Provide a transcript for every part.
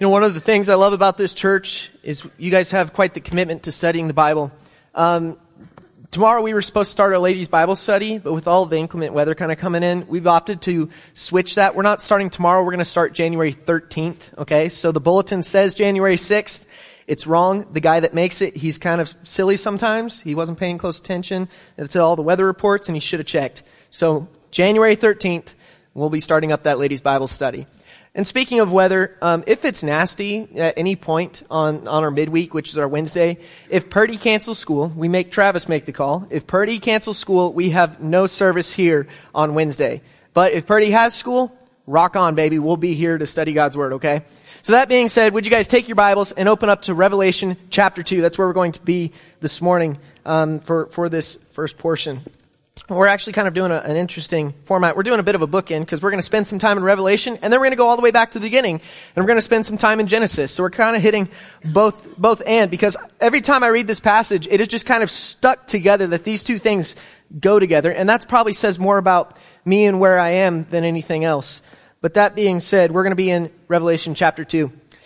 You know, one of the things I love about this church is you guys have quite the commitment to studying the Bible. Tomorrow we were supposed to start our ladies' Bible study, but with all the inclement weather kind of coming in, we've opted to switch that. We're not starting tomorrow. We're going to start January 13th, okay? So the bulletin says January 6th. It's wrong. The guy that makes it, he's kind of silly sometimes. He wasn't paying close attention to all the weather reports, and he should have checked. So January 13th, we'll be starting up that ladies' Bible study. And speaking of weather, if it's nasty at any point on our midweek, which is our Wednesday, if Purdy cancels school, we make Travis make the call. If Purdy cancels school, we have no service here on Wednesday. But if Purdy has school, rock on, baby. We'll be here to study God's Word, okay? So that being said, would you guys take your Bibles and open up to Revelation chapter 2? That's where we're going to be this morning for this first portion. We're actually kind of doing an interesting format. We're doing a bit of a bookend because we're going to spend some time in Revelation, and then we're going to go all the way back to the beginning, and we're going to spend some time in Genesis. So we're kind of hitting both and, because every time I read this passage, it is just kind of stuck together that these two things go together, and that probably says more about me and where I am than anything else. But that being said, we're going to be in Revelation chapter 2.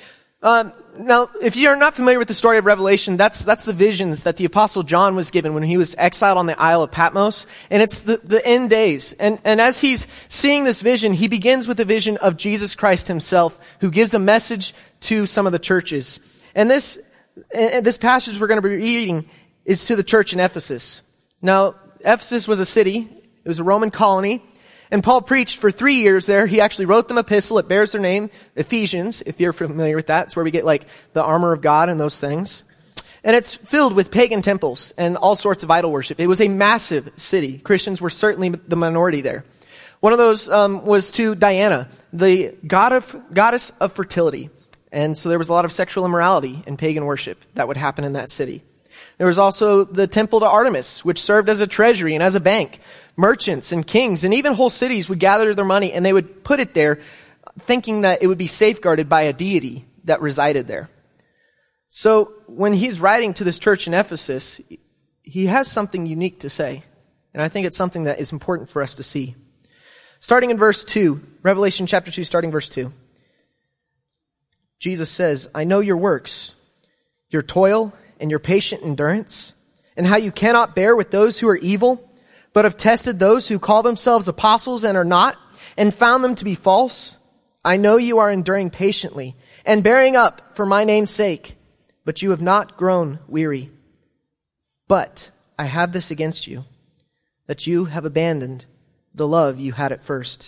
Now, if you're not familiar with the story of Revelation, that's the visions that the Apostle John was given when he was exiled on the Isle of Patmos. And it's the end days. And as he's seeing this vision, he begins with the vision of Jesus Christ himself, who gives a message to some of the churches. And this passage we're going to be reading is to the church in Ephesus. Now, Ephesus was a city. It was a Roman colony. And Paul preached for 3 years there. He actually wrote them an epistle. It bears their name, Ephesians, if you're familiar with that. It's where we get like the armor of God and those things. And it's filled with pagan temples and all sorts of idol worship. It was a massive city. Christians were certainly the minority there. One of those was to Diana, the goddess of fertility. And so there was a lot of sexual immorality and pagan worship that would happen in that city. There was also the temple to Artemis, which served as a treasury and as a bank. Merchants and kings and even whole cities would gather their money, and they would put it there thinking that it would be safeguarded by a deity that resided there. So when he's writing to this church in Ephesus, he has something unique to say. And I think it's something that is important for us to see. Starting in verse 2, Revelation chapter 2, starting verse 2. Jesus says, I know your works, your toil and your patient endurance, and how you cannot bear with those who are evil, but have tested those who call themselves apostles and are not, and found them to be false. I know you are enduring patiently and bearing up for my name's sake, but you have not grown weary. But I have this against you, that you have abandoned the love you had at first.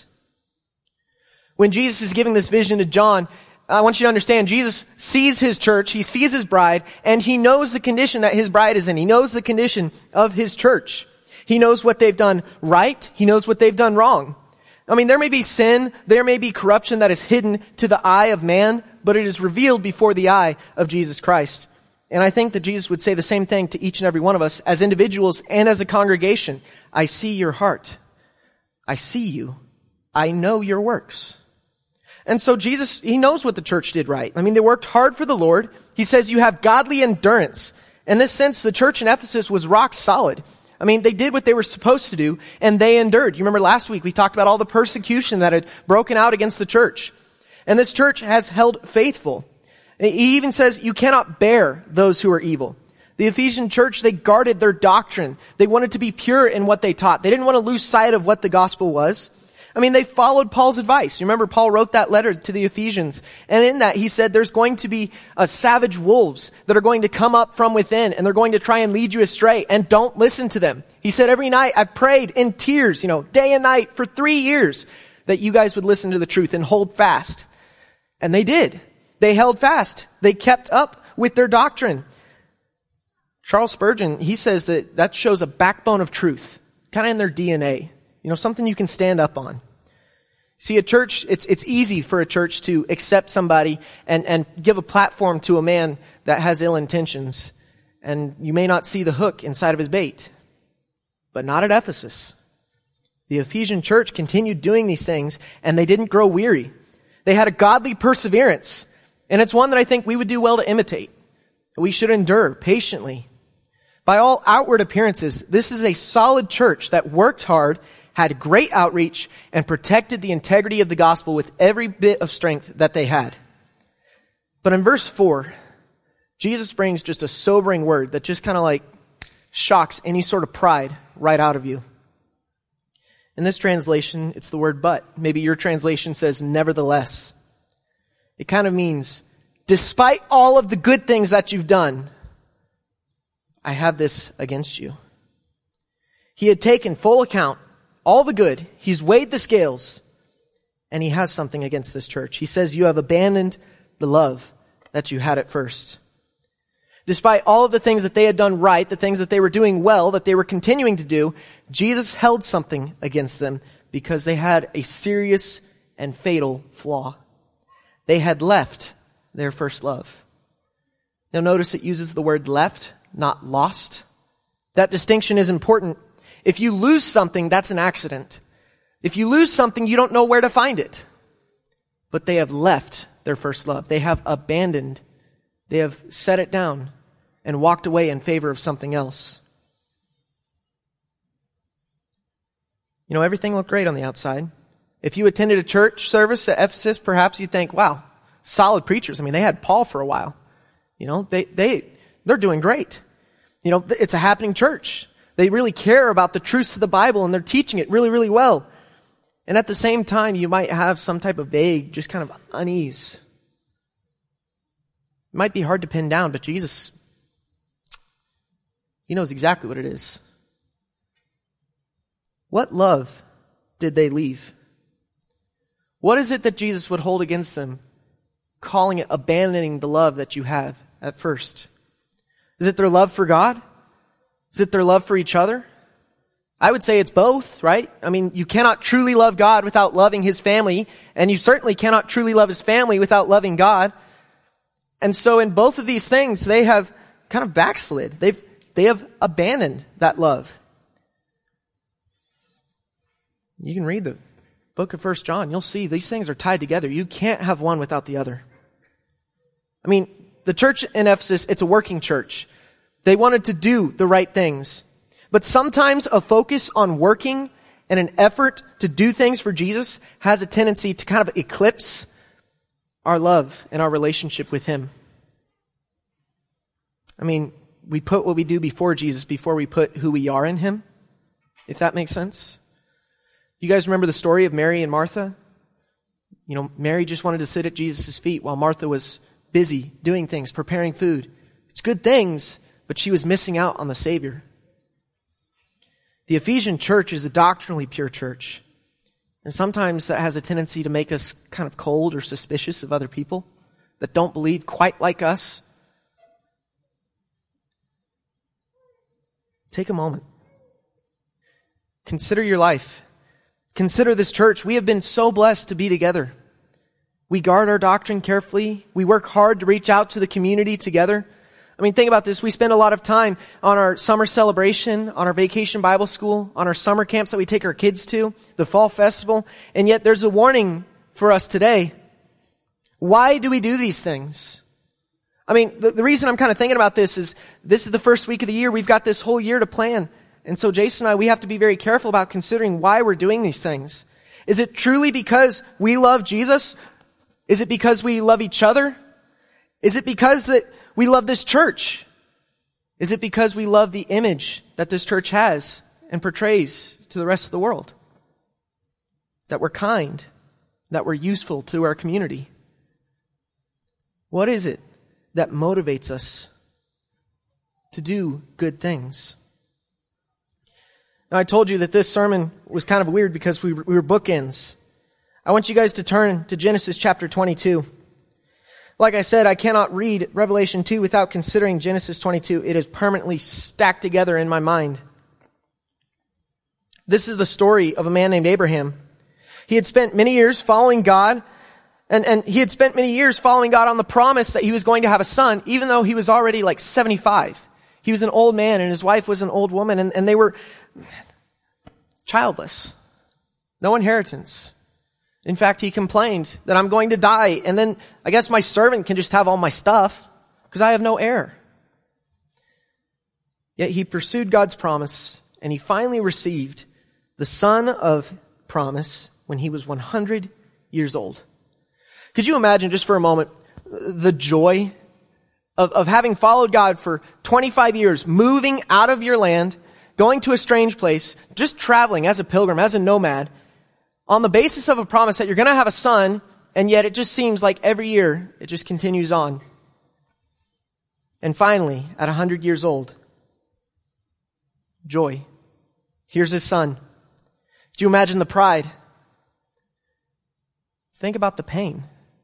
When Jesus is giving this vision to John, I want you to understand, Jesus sees his church, he sees his bride, and he knows the condition that his bride is in. He knows the condition of his church. He knows what they've done right. He knows what they've done wrong. I mean, there may be sin, there may be corruption that is hidden to the eye of man, but it is revealed before the eye of Jesus Christ. And I think that Jesus would say the same thing to each and every one of us as individuals and as a congregation. I see your heart. I see you. I know your works. And so Jesus, he knows what the church did right. I mean, they worked hard for the Lord. He says you have godly endurance. In this sense, the church in Ephesus was rock solid. I mean, they did what they were supposed to do, and they endured. You remember last week we talked about all the persecution that had broken out against the church. And this church has held faithful. He even says you cannot bear those who are evil. The Ephesian church, they guarded their doctrine. They wanted to be pure in what they taught. They didn't want to lose sight of what the gospel was. I mean, they followed Paul's advice. You remember Paul wrote that letter to the Ephesians. And in that, he said there's going to be savage wolves that are going to come up from within, and they're going to try and lead you astray, and don't listen to them. He said, every night I've prayed in tears, day and night for 3 years that you guys would listen to the truth and hold fast. And they did. They held fast. They kept up with their doctrine. Charles Spurgeon, he says that shows a backbone of truth, kind of in their DNA. Something you can stand up on. See, a church, it's easy for a church to accept somebody and give a platform to a man that has ill intentions. And you may not see the hook inside of his bait. But not at Ephesus. The Ephesian church continued doing these things, and they didn't grow weary. They had a godly perseverance. And it's one that I think we would do well to imitate. We should endure patiently. By all outward appearances, this is a solid church that worked hard, had great outreach, and protected the integrity of the gospel with every bit of strength that they had. But in verse 4, Jesus brings just a sobering word that just kind of like shocks any sort of pride right out of you. In this translation, it's the word but. Maybe your translation says nevertheless. It kind of means, despite all of the good things that you've done, I have this against you. He had taken full account, all the good. He's weighed the scales, and he has something against this church. He says, you have abandoned the love that you had at first. Despite all of the things that they had done right, the things that they were doing well, that they were continuing to do, Jesus held something against them because they had a serious and fatal flaw. They had left their first love. Now notice it uses the word left, not lost. That distinction is important. If you lose something, that's an accident. If you lose something, you don't know where to find it. But they have left their first love. They have abandoned. They have set it down and walked away in favor of something else. You know, everything looked great on the outside. If you attended a church service at Ephesus, perhaps you'd think, wow, solid preachers. I mean, they had Paul for a while. You know, they're doing great. You know, it's a happening church. They really care about the truths of the Bible, and they're teaching it really, really well. And at the same time, you might have some type of vague, just kind of unease. It might be hard to pin down, but Jesus, he knows exactly what it is. What love did they leave? What is it that Jesus would hold against them, calling it abandoning the love that you have at first? Is it their love for God? Is it their love for each other? I would say it's both, right? I mean, you cannot truly love God without loving his family, and you certainly cannot truly love his family without loving God. And so in both of these things, they have kind of backslid. They have abandoned that love. You can read the book of 1 John. You'll see these things are tied together. You can't have one without the other. I mean, the church in Ephesus, it's a working church. They wanted to do the right things. But sometimes a focus on working and an effort to do things for Jesus has a tendency to kind of eclipse our love and our relationship with him. I mean, we put what we do before Jesus before we put who we are in him, if that makes sense. You guys remember the story of Mary and Martha? You know, Mary just wanted to sit at Jesus' feet while Martha was busy doing things, preparing food. It's good things, but she was missing out on the Savior. The Ephesian church is a doctrinally pure church. And sometimes that has a tendency to make us kind of cold or suspicious of other people that don't believe quite like us. Take a moment. Consider your life. Consider this church. We have been so blessed to be together. We guard our doctrine carefully. We work hard to reach out to the community together. I mean, think about this. We spend a lot of time on our summer celebration, on our vacation Bible school, on our summer camps that we take our kids to, the fall festival, and yet there's a warning for us today. Why do we do these things? I mean, the reason I'm kind of thinking about this is the first week of the year. We've got this whole year to plan. And so Jason and I, we have to be very careful about considering why we're doing these things. Is it truly because we love Jesus? Is it because we love each other? Is it because that we love this church? Is it because we love the image that this church has and portrays to the rest of the world? That we're kind, that we're useful to our community? What is it that motivates us to do good things? Now, I told you that this sermon was kind of weird because we were bookends. I want you guys to turn to Genesis chapter 22. Like I said, I cannot read Revelation 2 without considering Genesis 22. It is permanently stacked together in my mind. This is the story of a man named Abraham. He had spent many years following God, and he had spent many years following God on the promise that he was going to have a son, even though he was already like 75. He was an old man, and his wife was an old woman, and they were childless. No inheritance. In fact, he complained that I'm going to die, and then I guess my servant can just have all my stuff because I have no heir. Yet he pursued God's promise, and he finally received the son of promise when he was 100 years old. Could you imagine just for a moment, the joy of having followed God for 25 years, moving out of your land, going to a strange place, just traveling as a pilgrim, as a nomad, on the basis of a promise that you're going to have a son, and yet it just seems like every year it just continues on. And finally, at 100 years old, joy. Here's his son. Do you imagine the pride? Think about the pain.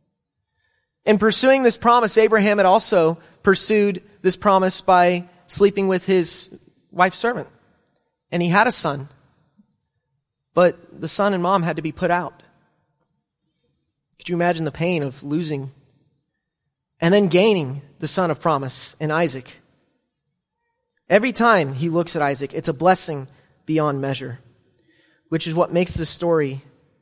In pursuing this promise, Abraham had also pursued this promise by sleeping with his wife's servant. And he had a son. But the son and mom had to be put out. Could you imagine the pain of losing and then gaining the son of promise in Isaac? Every time he looks at Isaac, it's a blessing beyond measure, which is what makes this story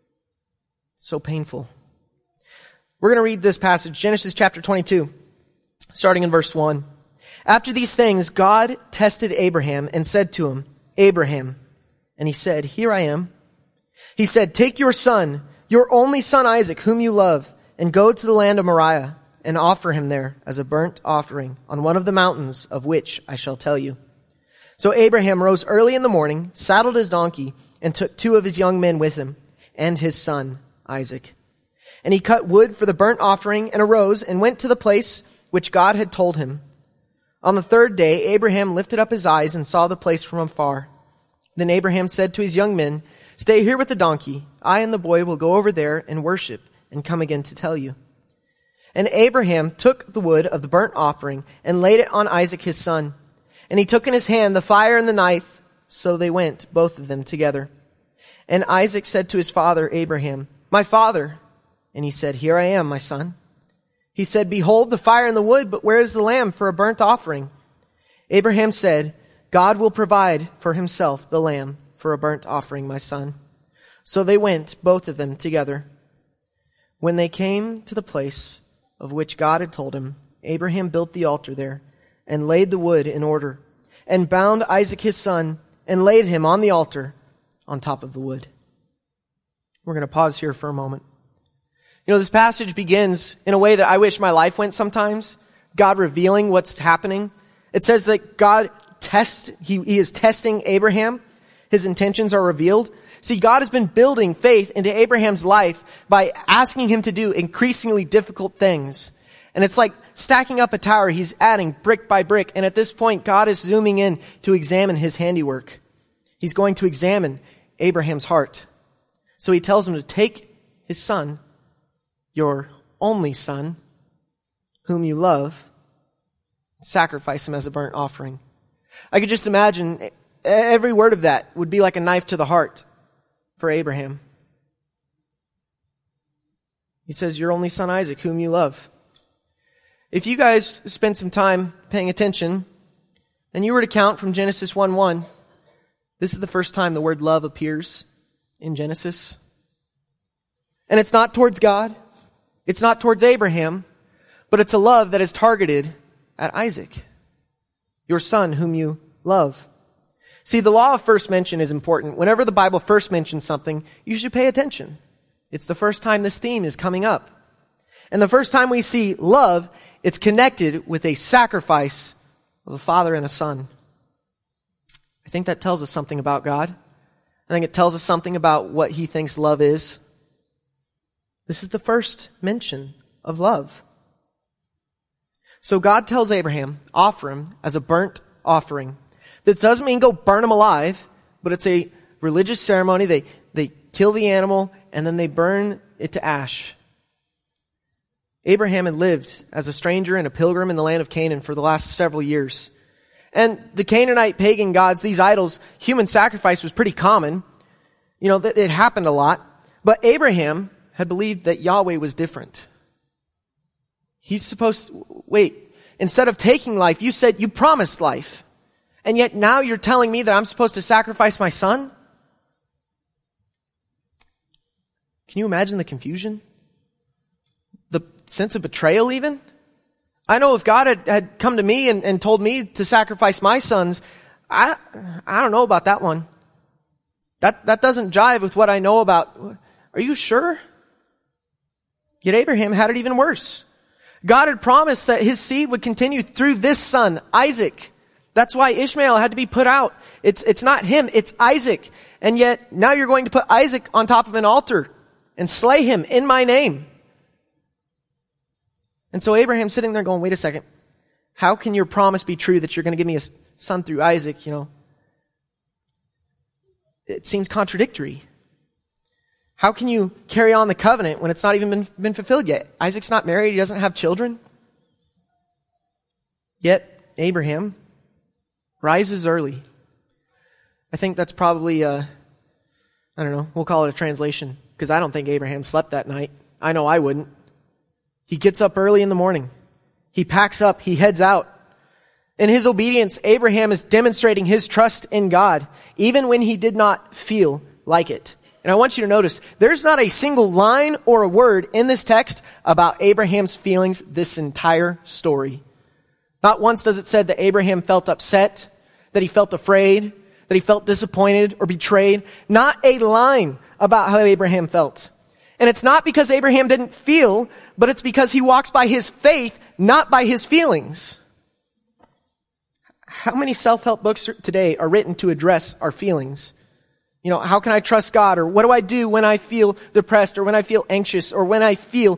so painful. We're going to read this passage, Genesis chapter 22, starting in verse 1. After these things, God tested Abraham and said to him, Abraham. And he said, Here I am. He said, Take your son, your only son Isaac, whom you love, and go to the land of Moriah, and offer him there as a burnt offering on one of the mountains of which I shall tell you. So Abraham rose early in the morning, saddled his donkey, and took 2 of his young men with him, and his son Isaac. And he cut wood for the burnt offering and arose and went to the place which God had told him. On the 3rd day, Abraham lifted up his eyes and saw the place from afar. Then Abraham said to his young men, Stay here with the donkey. I and the boy will go over there and worship and come again to tell you. And Abraham took the wood of the burnt offering and laid it on Isaac his son. And he took in his hand the fire and the knife. So they went, both of them together. And Isaac said to his father Abraham, My father. And he said, Here I am, my son. He said, Behold the fire and the wood, but where is the lamb for a burnt offering? Abraham said, God will provide for himself the lamb for a burnt offering, my son. So they went, both of them together. When they came to the place of which God had told him, Abraham built the altar there and laid the wood in order and bound Isaac his son and laid him on the altar on top of the wood. We're going to pause here for a moment. You know, this passage begins in a way that I wish my life went sometimes. God revealing what's happening. It says that God he is testing Abraham. His intentions are revealed. See, God has been building faith into Abraham's life by asking him to do increasingly difficult things. And it's like stacking up a tower. He's adding brick by brick. And at this point, God is zooming in to examine his handiwork. He's going to examine Abraham's heart. So he tells him to take his son, your only son, whom you love, sacrifice him as a burnt offering. I could just imagine every word of that would be like a knife to the heart for Abraham. He says, your only son Isaac, whom you love. If you guys spend some time paying attention, and you were to count from Genesis 1:1, this is the first time the word love appears in Genesis. And it's not towards God. It's not towards Abraham, but it's a love that is targeted at Isaac, your son whom you love. See, the law of first mention is important. Whenever the Bible first mentions something, you should pay attention. It's the first time this theme is coming up. And the first time we see love, it's connected with a sacrifice of a father and a son. I think that tells us something about God. I think it tells us something about what he thinks love is. This is the first mention of love. So God tells Abraham, offer him as a burnt offering. This doesn't mean go burn him alive, but it's a religious ceremony. They kill the animal and then they burn it to ash. Abraham had lived as a stranger and a pilgrim in the land of Canaan for the last several years. And the Canaanite pagan gods, these idols, human sacrifice was pretty common. You know, it happened a lot. But Abraham had believed that Yahweh was different. He's supposed to, wait, instead of taking life, you said you promised life. And yet now you're telling me that I'm supposed to sacrifice my son? Can you imagine the confusion? The sense of betrayal even? I know if God had come to me and told me to sacrifice my sons, I don't know about that one. That doesn't jive with what I know about. Are you sure? Yet Abraham had it even worse. God had promised that his seed would continue through this son, Isaac. That's why Ishmael had to be put out. It's not him, it's Isaac. And yet, now you're going to put Isaac on top of an altar and slay him in my name. And so Abraham's sitting there going, wait a second. How can your promise be true that you're going to give me a son through Isaac? It seems contradictory. How can you carry on the covenant when it's not even been fulfilled yet? Isaac's not married. He doesn't have children. Yet, Abraham rises early. I think that's probably, we'll call it a translation, because I don't think Abraham slept that night. I know I wouldn't. He gets up early in the morning. He packs up. He heads out. In his obedience, Abraham is demonstrating his trust in God, even when he did not feel like it. And I want you to notice, there's not a single line or a word in this text about Abraham's feelings this entire story. Not once does it say that Abraham felt upset, that he felt afraid, that he felt disappointed or betrayed. Not a line about how Abraham felt. And it's not because Abraham didn't feel, but it's because he walks by his faith, not by his feelings. How many self-help books today are written to address our feelings? How can I trust God? Or what do I do when I feel depressed or when I feel anxious or when I feel...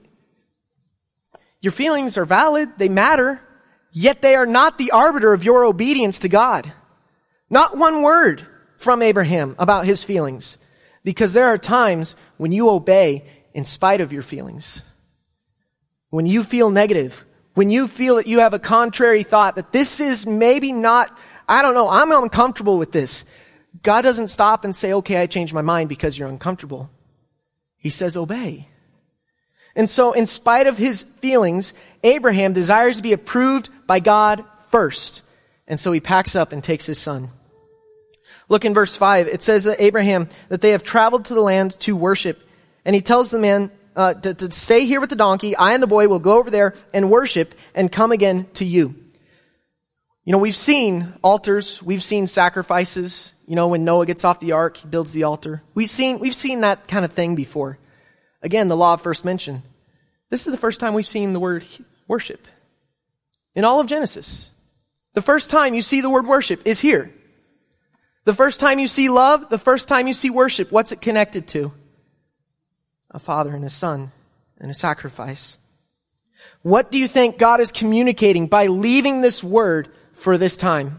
Your feelings are valid. They matter. Yet they are not the arbiter of your obedience to God. Not one word from Abraham about his feelings. Because there are times when you obey in spite of your feelings. When you feel negative. When you feel that you have a contrary thought, that this is maybe not, I'm uncomfortable with this. God doesn't stop and say, okay, I changed my mind because you're uncomfortable. He says, obey. And so in spite of his feelings, Abraham desires to be approved by God first. And so he packs up and takes his son. Look in verse 5. It says that Abraham, that they have traveled to the land to worship. And he tells the man to stay here with the donkey. I and the boy will go over there and worship and come again to you. We've seen altars. We've seen sacrifices. When Noah gets off the ark, he builds the altar. We've seen that kind of thing before. Again, the law of first mention. This is the first time we've seen the word worship in all of Genesis. The first time you see the word worship is here. The first time you see love, the first time you see worship, what's it connected to? A father and a son and a sacrifice. What do you think God is communicating by leaving this word for this time?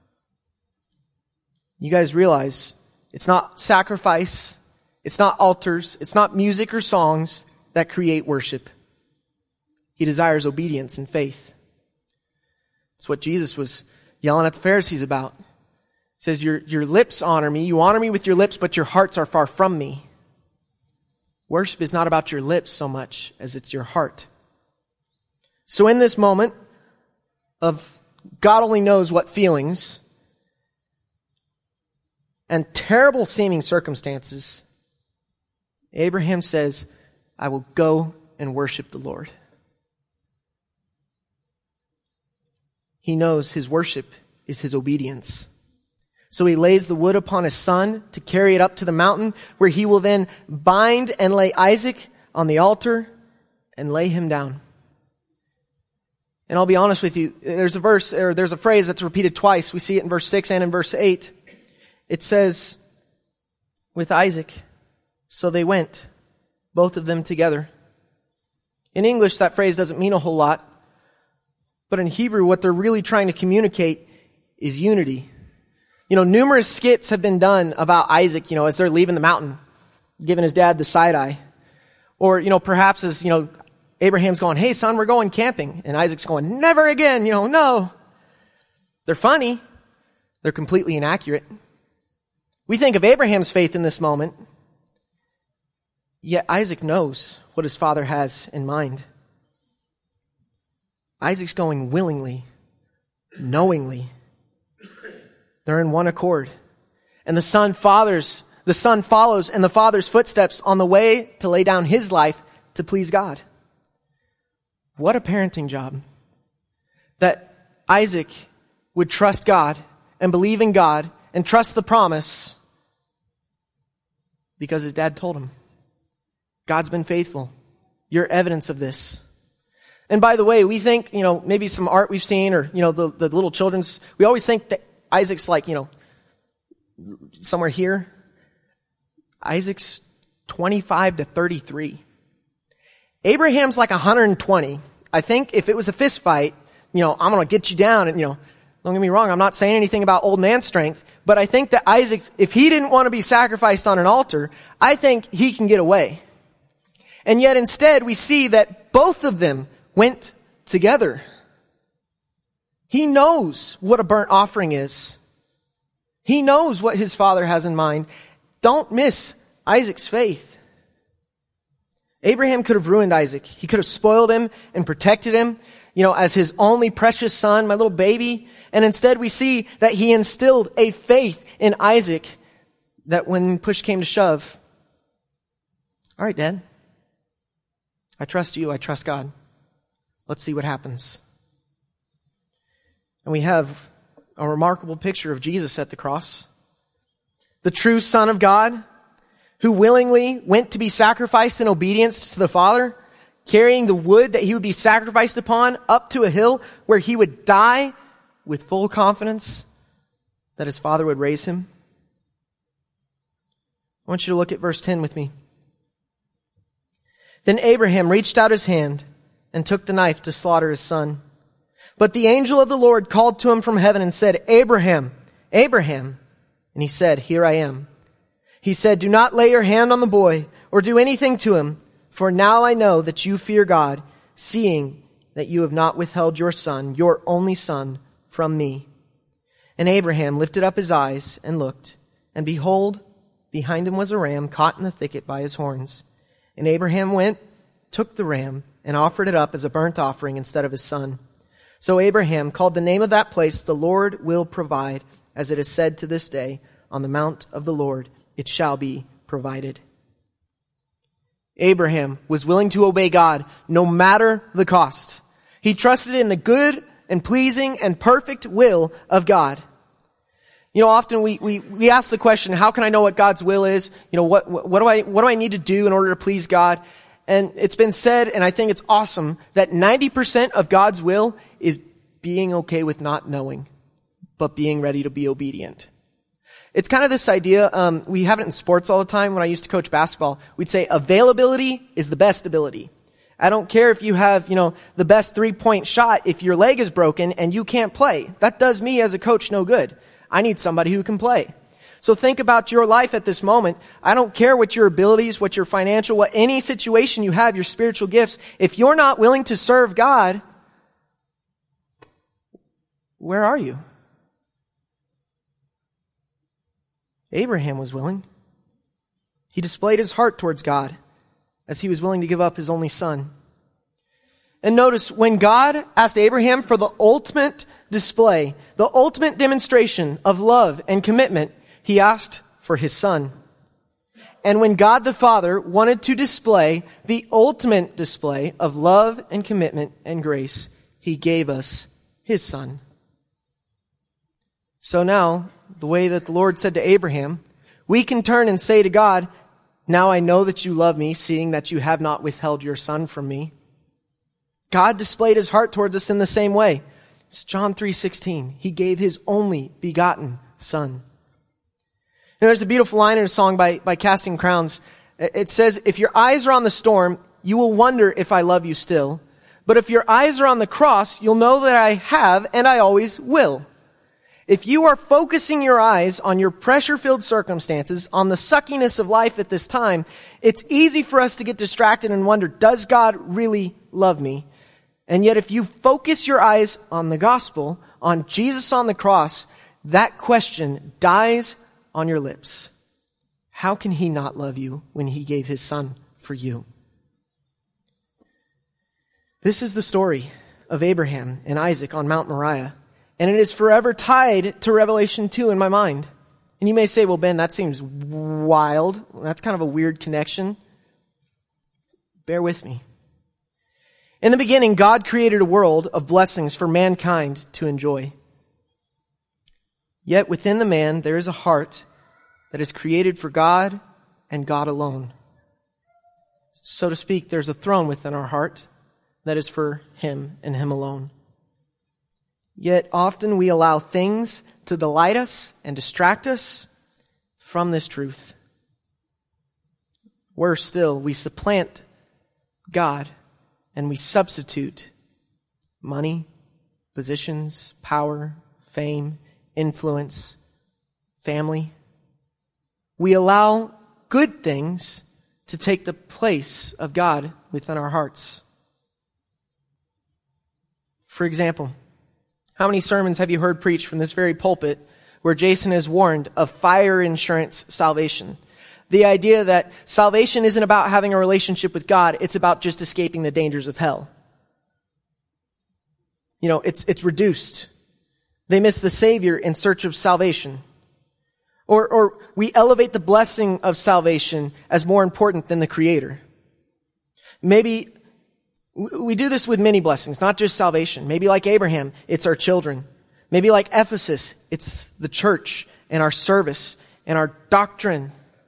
You guys realize it's not sacrifice, it's not altars, it's not music or songs that create worship. He desires obedience and faith. It's what Jesus was yelling at the Pharisees about. He says, your lips honor me, you honor me with your lips, but your hearts are far from me. Worship is not about your lips so much as it's your heart. So in this moment of God only knows what feelings and terrible seeming circumstances, Abraham says, I will go and worship the Lord. He knows his worship is his obedience. So he lays the wood upon his son to carry it up to the mountain, where he will then bind and lay Isaac on the altar and lay him down. And I'll be honest with you, there's a phrase that's repeated twice. We see it in verse 6 and in verse 8. It says, with Isaac, so they went, both of them together. In English, that phrase doesn't mean a whole lot. But in Hebrew, what they're really trying to communicate is unity. Numerous skits have been done about Isaac, as they're leaving the mountain, giving his dad the side eye. Or, perhaps as, Abraham's going, hey son, we're going camping. And Isaac's going, never again, no. They're funny. They're completely inaccurate. We think of Abraham's faith in this moment. Yet Isaac knows what his father has in mind. Isaac's going willingly, knowingly. They're in one accord. And the son follows in the father's footsteps on the way to lay down his life to please God. What a parenting job. That Isaac would trust God and believe in God and trust the promise because his dad told him. God's been faithful. You're evidence of this. And by the way, we think, maybe some art we've seen or, the little children's, we always think that Isaac's like, somewhere here. Isaac's 25 to 33. Abraham's like 120. I think if it was a fist fight, I'm going to get you down and, don't get me wrong, I'm not saying anything about old man strength, but I think that Isaac, if he didn't want to be sacrificed on an altar, I think he can get away. And yet instead we see that both of them went together. He knows what a burnt offering is. He knows what his father has in mind. Don't miss Isaac's faith. Abraham could have ruined Isaac. He could have spoiled him and protected him, as his only precious son, my little baby. And instead we see that he instilled a faith in Isaac that when push came to shove, all right, Dad, I trust you. I trust God. Let's see what happens. And we have a remarkable picture of Jesus at the cross. The true Son of God, who willingly went to be sacrificed in obedience to the Father, carrying the wood that he would be sacrificed upon up to a hill where he would die with full confidence that his Father would raise him. I want you to look at verse 10 with me. Then Abraham reached out his hand and took the knife to slaughter his son. But the angel of the Lord called to him from heaven and said, Abraham, Abraham. And he said, Here I am. He said, Do not lay your hand on the boy or do anything to him, for now I know that you fear God, seeing that you have not withheld your son, your only son, from me. And Abraham lifted up his eyes and looked, and behold, behind him was a ram caught in the thicket by his horns. And Abraham went, took the ram, and offered it up as a burnt offering instead of his son. So Abraham called the name of that place, The Lord Will Provide, as it is said to this day, On the mount of the Lord it shall be provided. Abraham was willing to obey God no matter the cost. He trusted in the good and pleasing and perfect will of God. Often we ask the question, how can I know what God's will is? What do I need to do in order to please God? And it's been said, and I think it's awesome, that 90% of God's will is being okay with not knowing, but being ready to be obedient. It's kind of this idea, we have it in sports all the time. When I used to coach basketball, we'd say availability is the best ability. I don't care if you have, the best 3-point shot if your leg is broken and you can't play. That does me as a coach no good. I need somebody who can play. So think about your life at this moment. I don't care what your abilities, what your financial, what any situation you have, your spiritual gifts. If you're not willing to serve God, where are you? Abraham was willing. He displayed his heart towards God as he was willing to give up his only son. And notice, when God asked Abraham for the ultimate display, the ultimate demonstration of love and commitment, he asked for his son. And when God the Father wanted to display the ultimate display of love and commitment and grace, he gave us his son. So now, the way that the Lord said to Abraham, we can turn and say to God, Now I know that you love me, seeing that you have not withheld your son from me. God displayed his heart towards us in the same way. It's John 3:16. He gave his only begotten son. There's a beautiful line in a song by Casting Crowns. It says, if your eyes are on the storm, you will wonder if I love you still. But if your eyes are on the cross, you'll know that I have and I always will. If you are focusing your eyes on your pressure-filled circumstances, on the suckiness of life at this time, it's easy for us to get distracted and wonder, does God really love me? And yet if you focus your eyes on the gospel, on Jesus on the cross, that question dies on your lips. How can he not love you when he gave his son for you? This is the story of Abraham and Isaac on Mount Moriah. And it is forever tied to Revelation 2 in my mind. And you may say, well, Ben, that seems wild. That's kind of a weird connection. Bear with me. In the beginning, God created a world of blessings for mankind to enjoy. Yet within the man, there is a heart that is created for God and God alone. So to speak, there's a throne within our heart that is for Him and Him alone. Yet often we allow things to delight us and distract us from this truth. Worse still, we supplant God and we substitute money, positions, power, fame, influence, family. We allow good things to take the place of God within our hearts. For example, how many sermons have you heard preached from this very pulpit where Jason has warned of fire insurance salvation? The idea that salvation isn't about having a relationship with God, it's about just escaping the dangers of hell. It's reduced. They miss the Savior in search of salvation. Or we elevate the blessing of salvation as more important than the Creator. Maybe we do this with many blessings, not just salvation. Maybe like Abraham, it's our children. Maybe like Ephesus, it's the church and our service and our doctrine.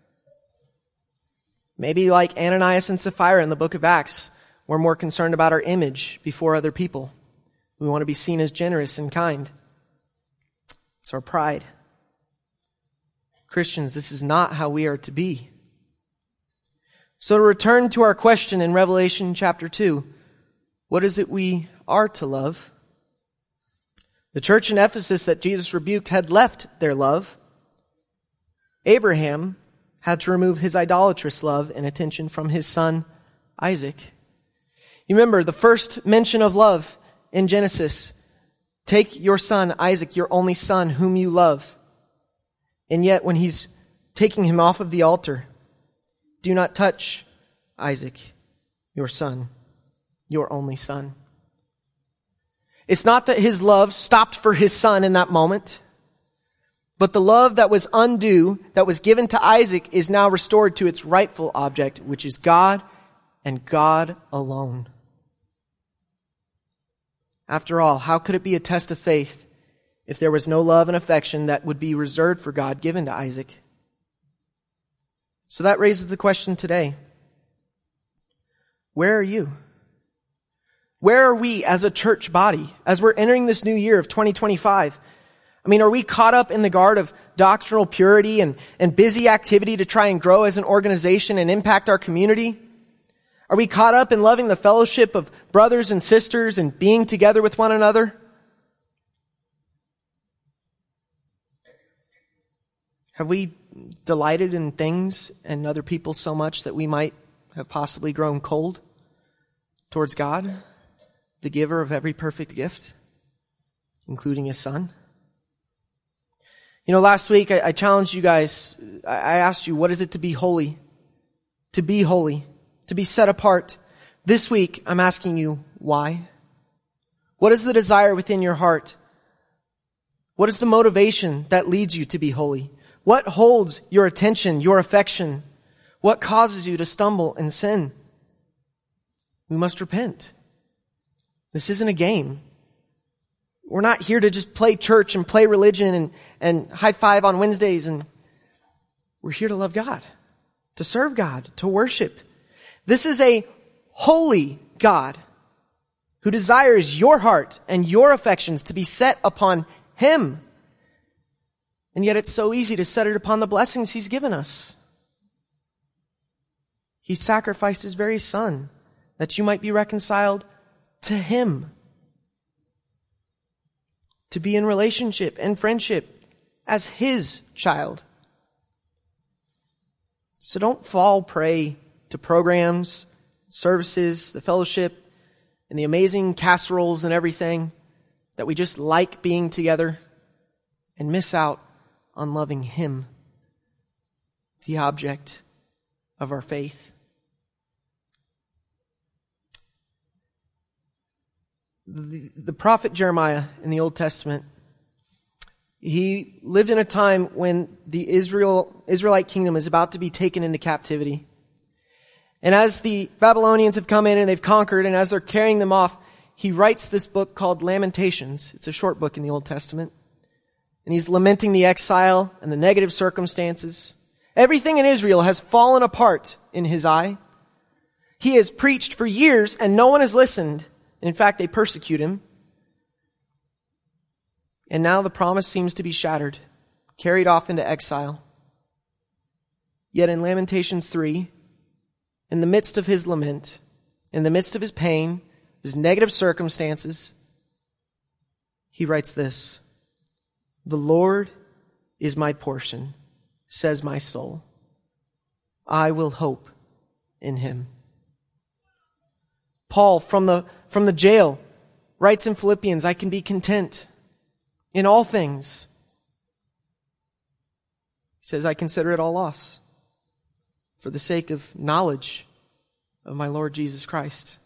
Maybe like Ananias and Sapphira in the book of Acts, we're more concerned about our image before other people. We want to be seen as generous and kind. It's our pride. Christians, this is not how we are to be. So to return to our question in Revelation chapter 2, what is it we are to love? The church in Ephesus that Jesus rebuked had left their love. Abraham had to remove his idolatrous love and attention from his son, Isaac. You remember the first mention of love in Genesis. Take your son, Isaac, your only son, whom you love. And yet when he's taking him off of the altar, do not touch Isaac, your son, your only son. It's not that his love stopped for his son in that moment, but the love that was undue, that was given to Isaac, is now restored to its rightful object, which is God and God alone. After all, how could it be a test of faith if there was no love and affection that would be reserved for God given to Isaac? So that raises the question today. Where are you? Where are we as a church body as we're entering this new year of 2025? Are we caught up in the guard of doctrinal purity and busy activity to try and grow as an organization and impact our community? Are we caught up in loving the fellowship of brothers and sisters and being together with one another? Have we delighted in things and other people so much that we might have possibly grown cold towards God, the giver of every perfect gift, including His Son? Last week I challenged you guys. I asked you, what is it to be holy? To be holy, to be set apart. This week I'm asking you, why? What is the desire within your heart? What is the motivation that leads you to be holy? What holds your attention, your affection? What causes you to stumble and sin? We must repent. This isn't a game. We're not here to just play church and play religion and high five on Wednesdays. And we're here to love God, to serve God, to worship. This is a holy God who desires your heart and your affections to be set upon Him. And yet it's so easy to set it upon the blessings He's given us. He sacrificed His very Son that you might be reconciled to Him. To be in relationship and friendship as His child. So don't fall prey to programs, services, the fellowship, and the amazing casseroles and everything that we just like being together and miss out on loving Him, the object of our faith. The prophet Jeremiah in the Old Testament, he lived in a time when the Israelite kingdom is about to be taken into captivity. And as the Babylonians have come in and they've conquered, and as they're carrying them off, he writes this book called Lamentations. It's a short book in the Old Testament. And he's lamenting the exile and the negative circumstances. Everything in Israel has fallen apart in his eye. He has preached for years and no one has listened. In fact, they persecute him. And now the promise seems to be shattered, carried off into exile. Yet in Lamentations 3, in the midst of his lament, in the midst of his pain, his negative circumstances, he writes this: "The Lord is my portion, says my soul. I will hope in him." Paul, from the jail, writes in Philippians, "I can be content in all things." He says, "I consider it all loss for the sake of knowledge of my Lord Jesus Christ."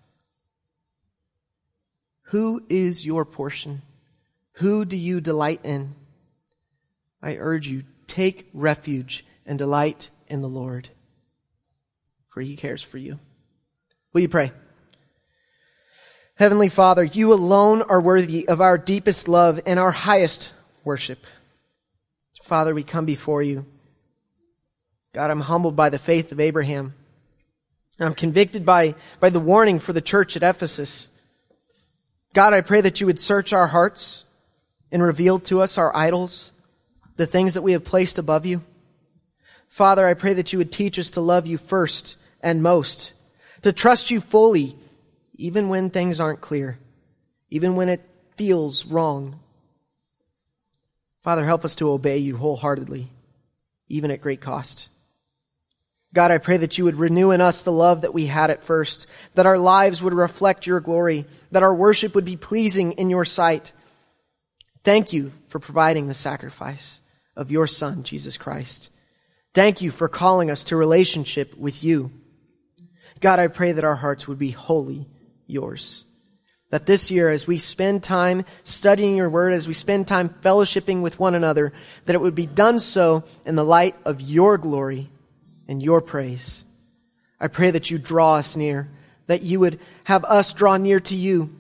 Who is your portion? Who do you delight in? I urge you, take refuge and delight in the Lord, for he cares for you. Will you pray? Heavenly Father, you alone are worthy of our deepest love and our highest worship. Father, we come before you. God, I'm humbled by the faith of Abraham. I'm convicted by the warning for the church at Ephesus. God, I pray that you would search our hearts and reveal to us our idols, the things that we have placed above you. Father, I pray that you would teach us to love you first and most, to trust you fully, even when things aren't clear, even when it feels wrong. Father, help us to obey you wholeheartedly, even at great cost. God, I pray that you would renew in us the love that we had at first, that our lives would reflect your glory, that our worship would be pleasing in your sight. Thank you for providing the sacrifice of your Son, Jesus Christ. Thank you for calling us to relationship with you. God, I pray that our hearts would be wholly yours. That this year, as we spend time studying your word, as we spend time fellowshipping with one another, that it would be done so in the light of your glory and your praise. I pray that you draw us near, that you would have us draw near to you.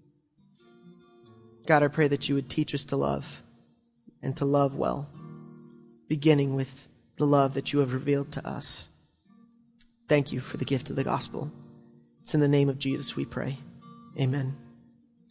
God, I pray that you would teach us to love and to love well, beginning with the love that you have revealed to us. Thank you for the gift of the gospel. It's in the name of Jesus we pray. Amen.